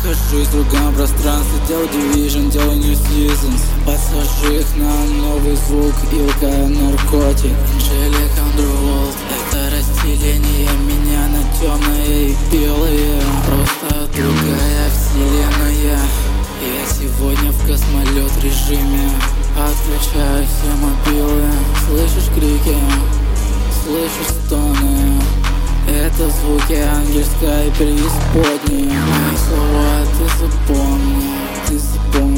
Нахожусь в другом пространстве, делаю Division, делаю New Seasons. Подсажу их на новый звук, Илка, наркотик, Angelic Underworld. Это разделение меня на темное и белое. Просто другая вселенная. Я сегодня в космолет режиме. Отключаю все мобилы. Слышишь крики, слышишь стоны. Это звуки ангельской преисподней. Мои слова ты запомни, ты запомни.